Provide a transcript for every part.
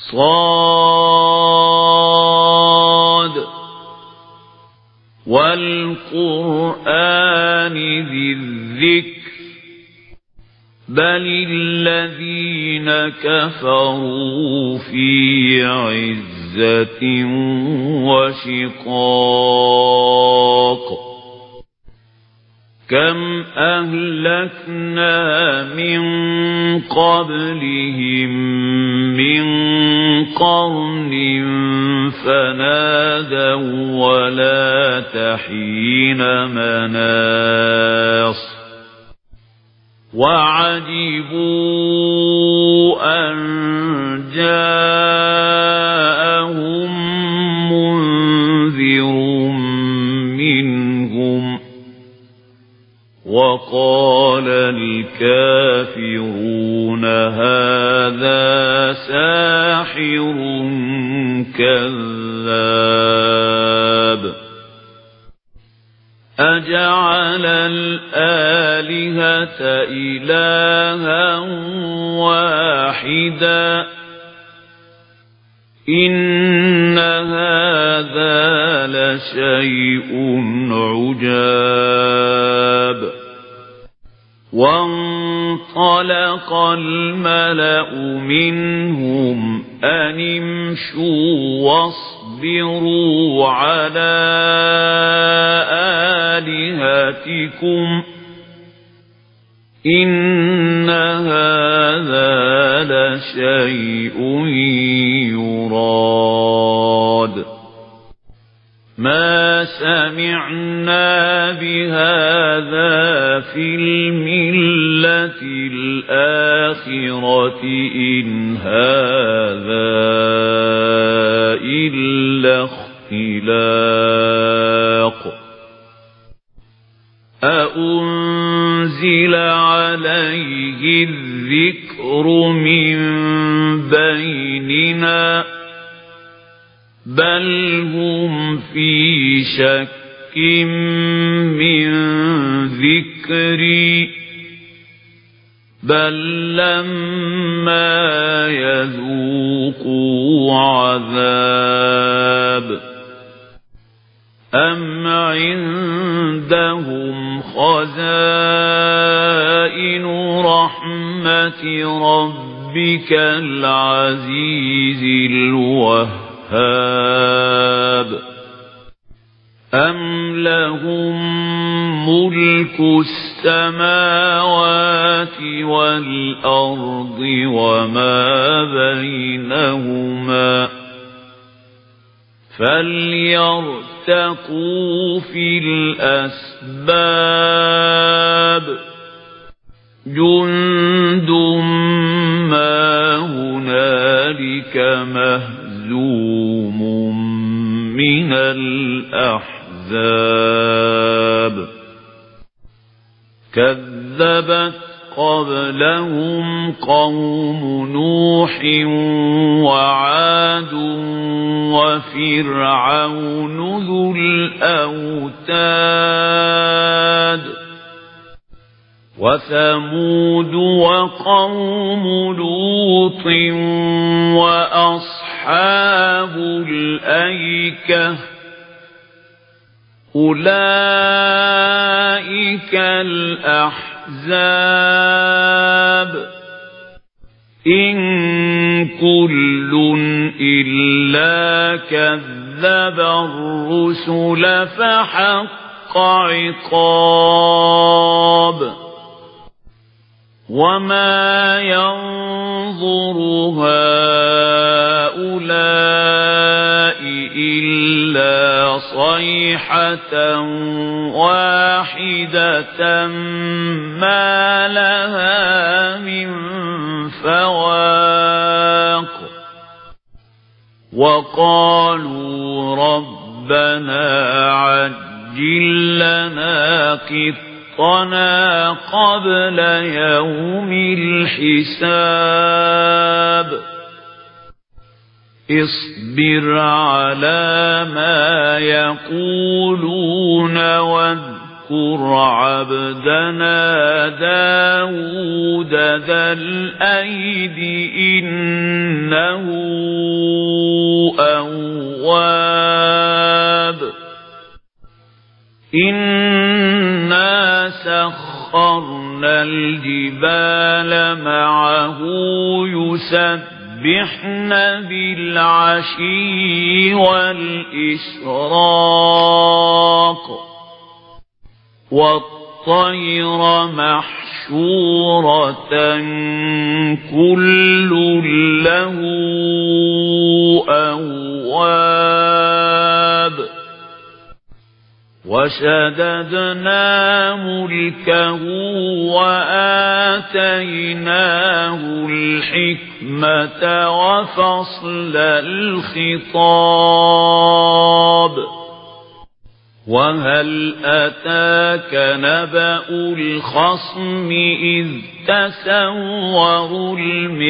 صاد والقرآن ذي الذكر بل الذين كفروا في عزة وشقاق كم أهلكنا من قبلهم من قرن فنادوا ولا تحين مناص وعجبوا أن جاءهم منذر منهم وقال الكافرون هذا ساحر كذاب أجعل الآلهة إلها واحدا إن هذا لشيء عجاب وانطلق الملأ منهم أن امشوا واصبروا على آلهتكم إن هذا لشيء يراد ما سمعنا بهذا في الملة الآخرة إن هذا إلا اختلاق أأنزل عليه الذكر من بيننا بل هم في شك من ذكري بل لما يذوقوا عذاب أم عندهم خزائن رحمة ربك العزيز الوهاب أم لهم ملك السماوات والأرض وما بينهما فليرتقوا في الأسباب جند ما هنالك مهزوم من الأحزاب كذبت قبلهم قوم نوح وعاد وفرعون ذو الأوتاد وثمود وقوم لوط وأصحاب الأيكة أولئك الأحزاب إن كل إلا كذب الرسل فحق عقاب وما ينظر هؤلاء إلا صيحة واحدة ما لها من فواق وقالوا ربنا عجل لنا قطنا قبل يوم الحساب اصبر على ما يقولون واذكر عبدنا داود ذا الأيد إنه أواب إنا سخرنا الجبال معه يسبحن بالعشي والإشراق والطير محشورة كل له أواب وشددنا ملكه وآتيناه الحكمة وفصل الخطاب وهل أتاك نبأ الخصم إذ تسوروا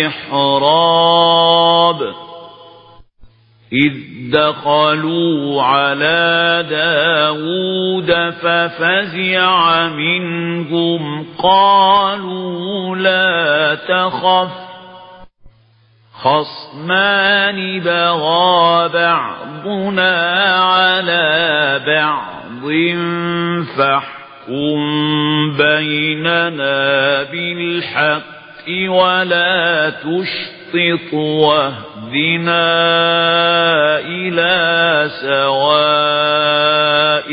المحراب إذ دخلوا على داود ففزع منهم قالوا لا تخف خصمان بغى بعضنا على بعض فاحكم بيننا بالحق ولا تشطط واهدنا إلى سواء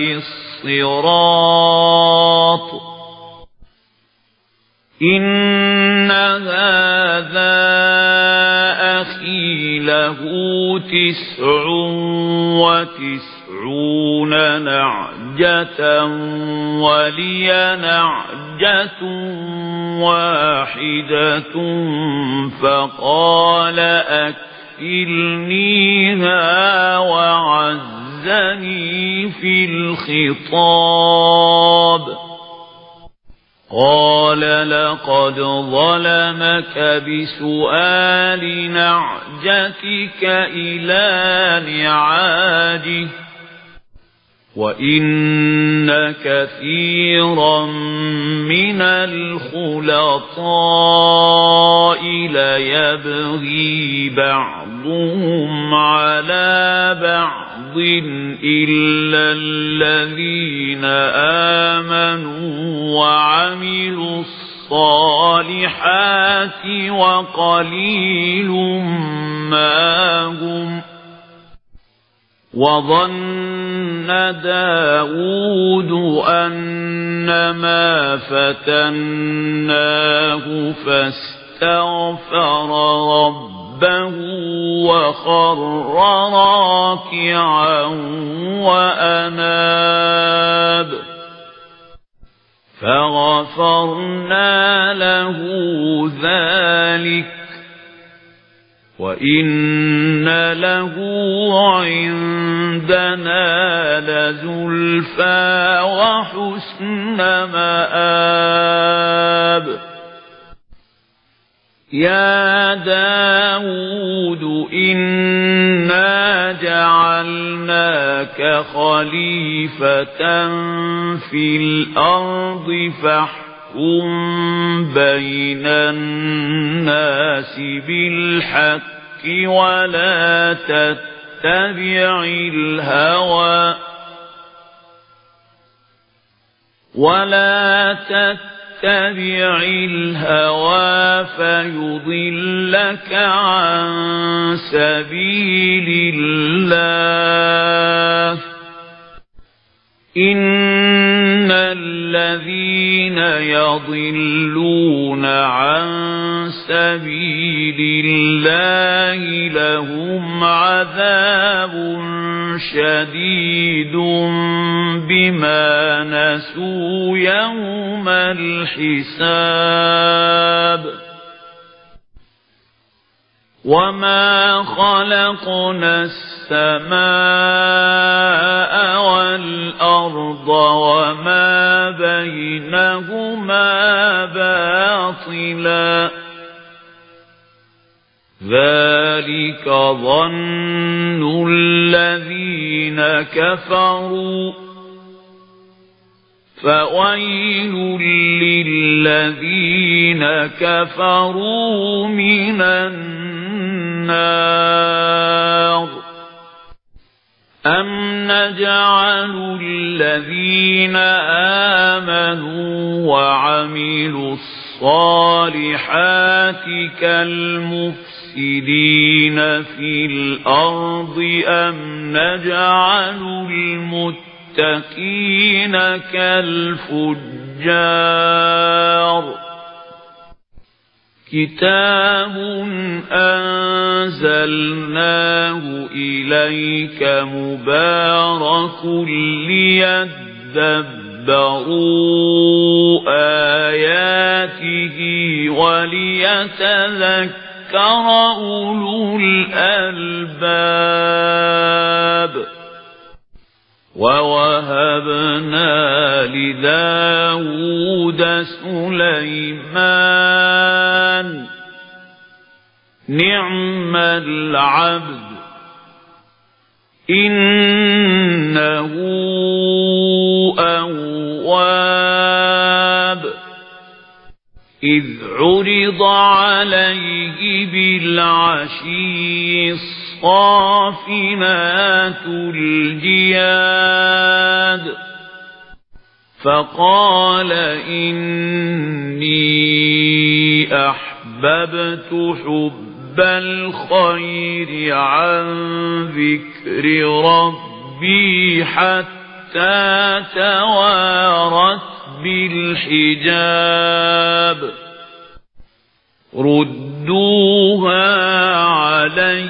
الصراط إن هذا أخي له 99 نعجة ولي نعجة واحدة فقال أكفلنيها وعزني في الخطاب قال لقد ظلمك بسؤال نعجتك إلى نعاجه وإن كثيرا من الخلطاء ليبغي بعضهم على بعض إلا الذين آمنوا وعملوا الصالحات وقليل ما هم وظن داود أنما فتناه فاستغفر ربه وخر راكعا وأناب فغفرنا له ذلك وإن له عندنا لزلفى وحسن مآب يا داود إنا جعلناك خليفة في الأرض فاحكم بين الناس بالحق ولا تتبع الهوى فيضلك عن سبيل الله إن الذين يضلون عن سبيل الله لهم عذاب شديد بما نسوا يوم الحساب وما خلقنا السماء والأرض وما بينهما باطلا ذلك ظن الذين كفروا فويل للذين كفروا من النار نجعل الذين آمنوا وعملوا الصالحات كالمفسدين في الأرض أم نجعل المتقين كالفجار كتاب أنزلناه إليك مبارك ليدبروا آياته وليتذكر أولو الألباب ووهبنا لداود سليمان نعم العبد إنه أواب إذ عرض عليه بالعشي الصافنات الجياد فقال إني أحببت حب الخير عن ذكر ربي حتى توارت بالحجاب ردوها علي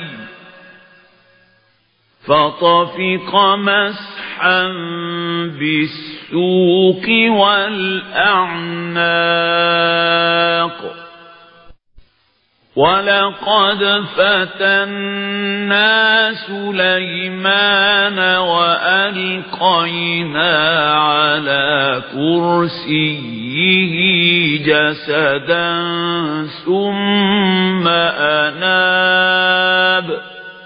فطفق مسحا بالسوق والأعناق ولقد فتنا سليمان وألقينا على كرسيه جسدا ثم أناب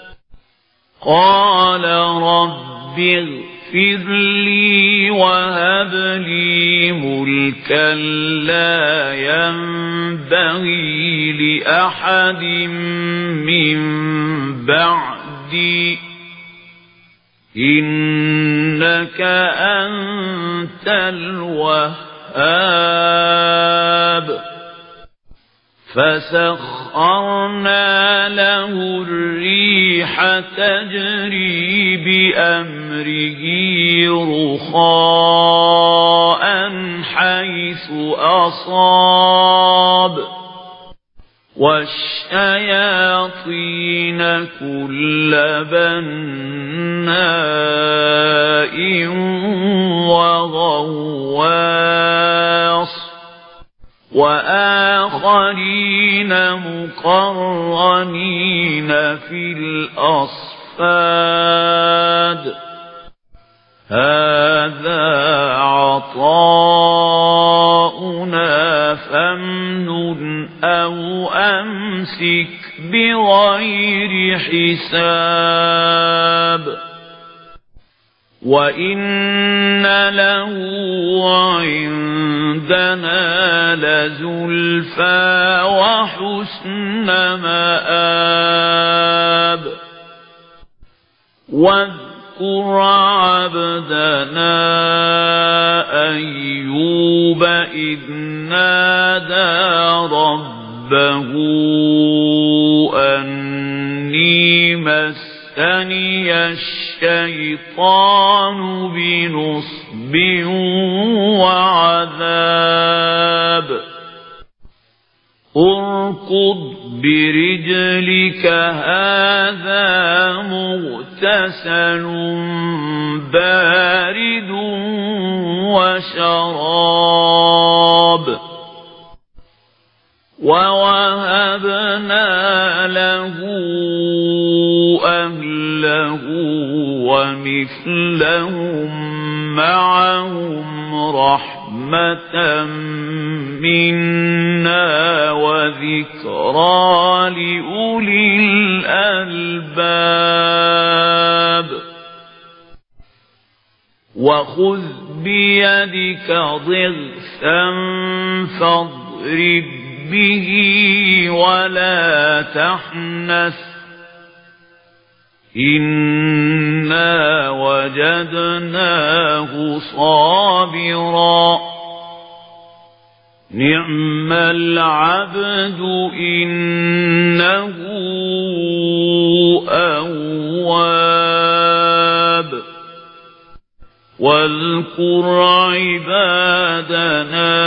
قال رب اغفر لي وهب لي ملكا لا ينبغي لأحد من بعدي إنك أنت الوهاب فسخرنا له الريح تجري بأمره رخاء حيث أصاب والشياطين كل بناء وغواص وآخرين مقرنين في الأصفاد هذا عطاؤنا فامنن أو أمسك بغير حساب وإن له عندنا لزلفى وحسن مآب واذكر عبدنا أيوب إذ نادى ربه أني مسني الشيطان بنصب وعذاب اركض برجلك هذا مغتسل بارد وشراب ووهبنا له أهله ومثلهم معهم رحمة منا وذكرى لأولي الألباب وخذ بيدك ضغثا فاضرب به ولا تحنث إنا وجدناه صابرا نعم العبد إنه أواب واذكر عبادنا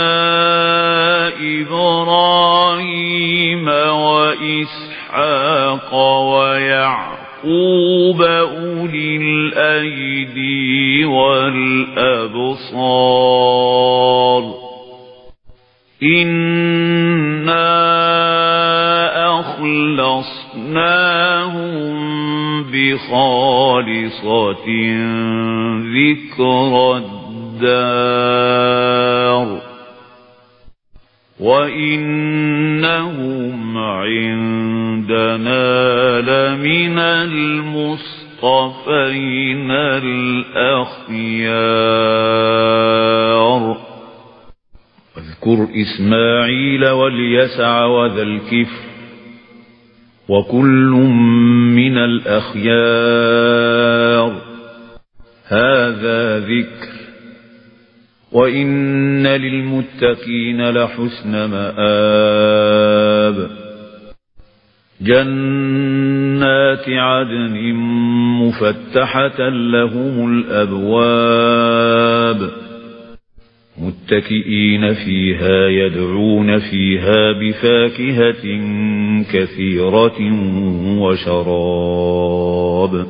إبراهيم وإسحاق ويعقوب أولي الأيدي والأبصار إنا أخلصناهم بخالصة ذكر الدار وإنهم عندنا لمن المصطفين الأخيار واذكر إسماعيل واليسع وذا الكفل وكل من الأخيار هذا ذكر وإن للمتقين لحسن مآب جنات عدن مفتحة لهم الأبواب متكئين فيها يدعون فيها بفاكهة كثيرة وشراب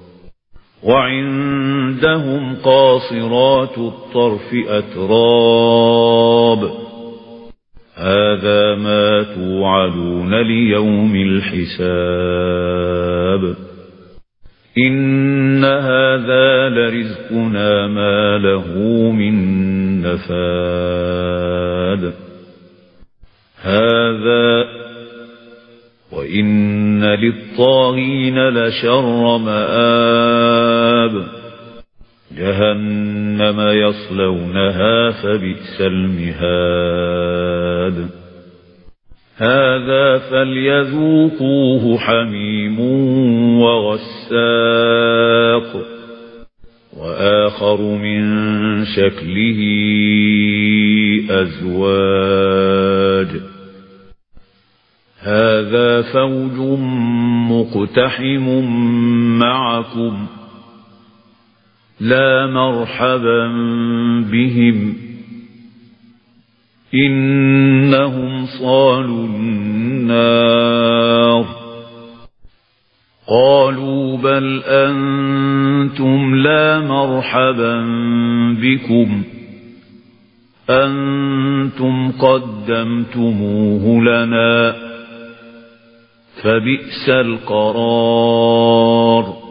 وعندهم قاصرات الطرف أتراب هذا ما توعدون ليوم الحساب إن هذا لرزقنا ما له من نفاد هذا وإن للطاغين لشر مآب جهنم يصلونها فبئس المهاد هذا فليذوقوه حميم وغساق وآخر من شكله أزواج هذا فوج مقتحم معكم لا مرحبا بهم إنهم صالوا النار قالوا بل أنتم لا مرحبا بكم أنتم قدمتموه لنا فبئس القرار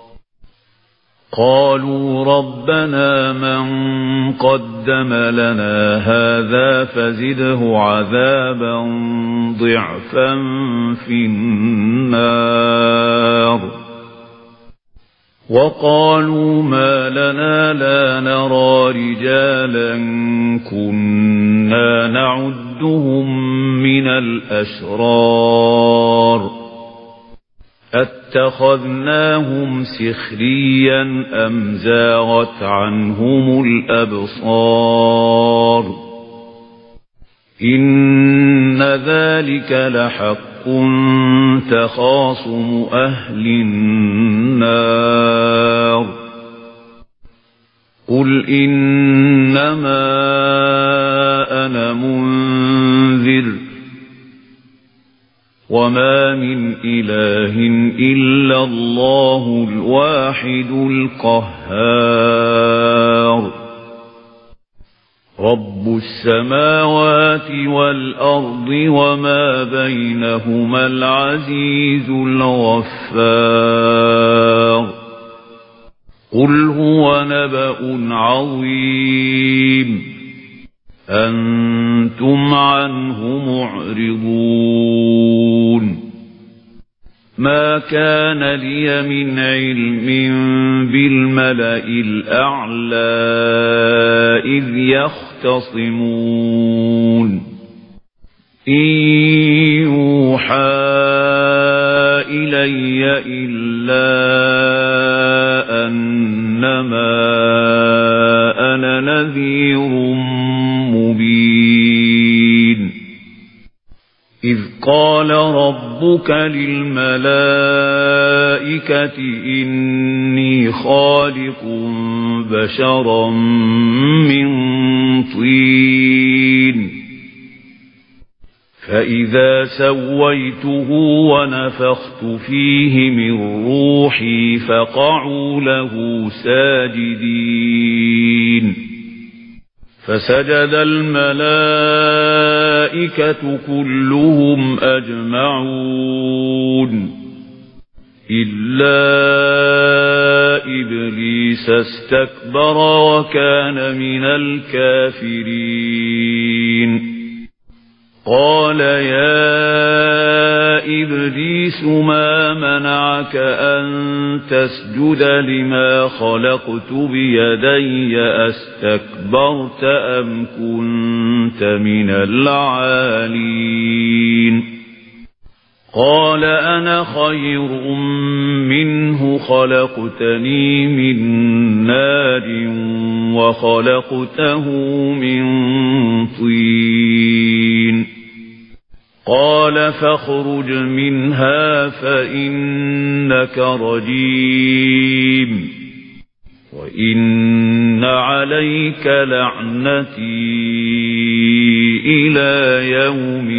قالوا ربنا من قدم لنا هذا فزده عذابا ضعفا في النار وقالوا ما لنا لا نرى رجالا كنا نعدهم من الأشرار أتخذناهم سخريا أم زاغت عنهم الأبصار إن ذلك لحق تخاصم أهل النار قل إنما أنا منذر وما من إله إلا الله الواحد القهار رب السماوات والأرض وما بينهما العزيز الغفار قل هو نبأ عظيم أنتم عنه معرضون ما كان لي من علم بالملأ الأعلى إذ يختصمون إن يوحى إلي إلا أن إنما أنا نذير مبين إذ قال ربك للملائكة إني خالق بشرا من طين فإذا سويته ونفخت فيه من روحي فقعوا له ساجدين فسجد الملائكة كلهم أجمعون إلا إبليس استكبر وكان من الكافرين قال يا إبليس ما منعك أن تسجد لما خلقت بيدي أستكبرت أم كنت من العالين قال أنا خير منه خلقتني من نار وخلقته من طين قال فاخرج منها فإنك رجيم وإن عليك لعنتي إلى يوم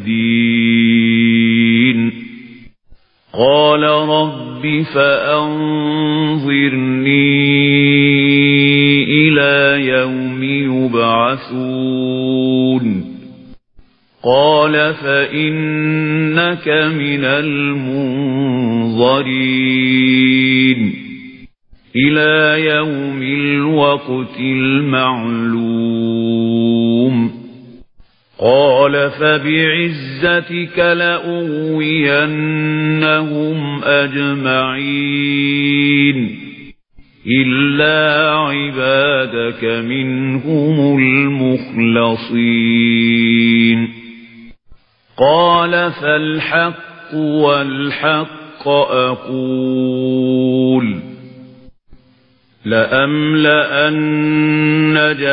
الدين قال رب فأنظرني إلى يوم يبعثون قال فإنك من المنظرين إلى يوم الوقت المعلوم قال فبعزتك لأغوينهم أجمعين إلا عبادك منهم المخلصين قال فالحق والحق أقول لأملأن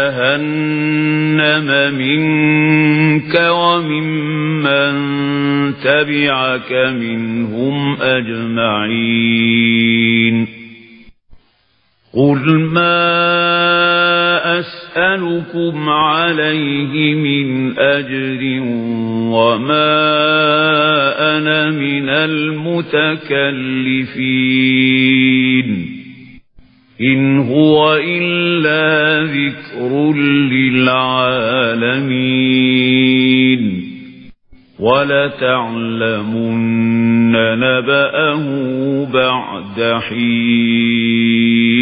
جهنم منك وممن تبعك منهم أجمعين قل ما أسألكم عليه من أجر وما أنا من المتكلفين إن هو إلا ذكر للعالمين ولتعلمن نبأه بعد حين